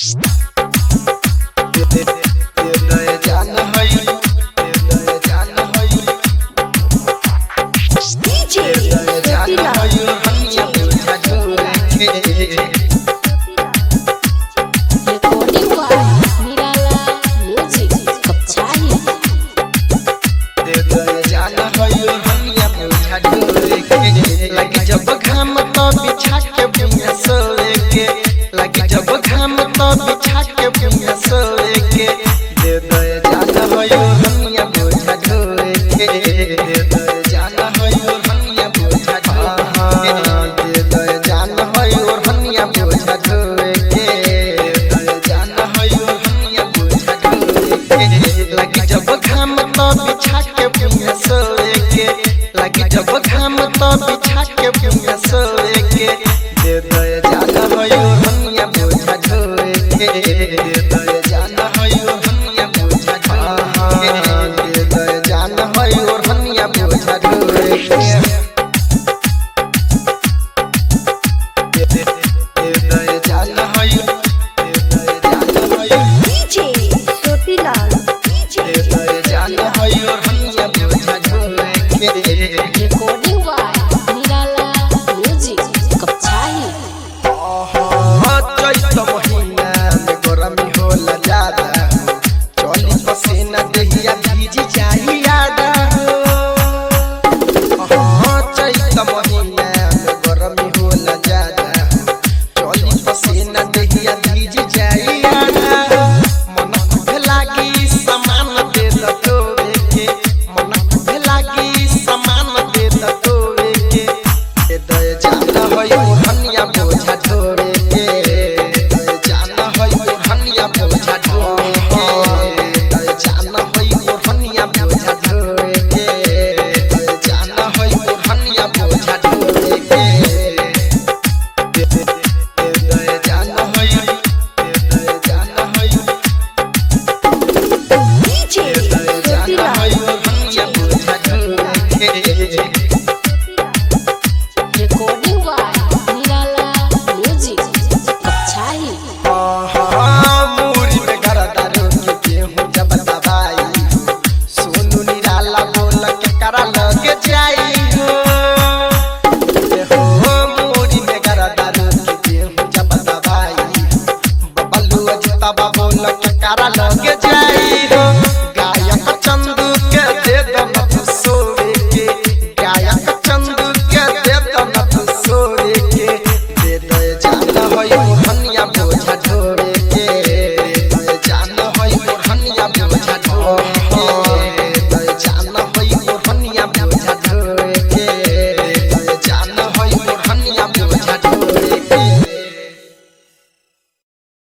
जब घाम तो बिछा के बुनिया सोए के लगी जब घाम तो बिछा के बुनिया सोए के दे दे जाना होयो हमिया बोझा ढोए के दे दे जाना होयो हमिया बोझा ढोए दे दे जाना होयो हमिया बोझा ढोए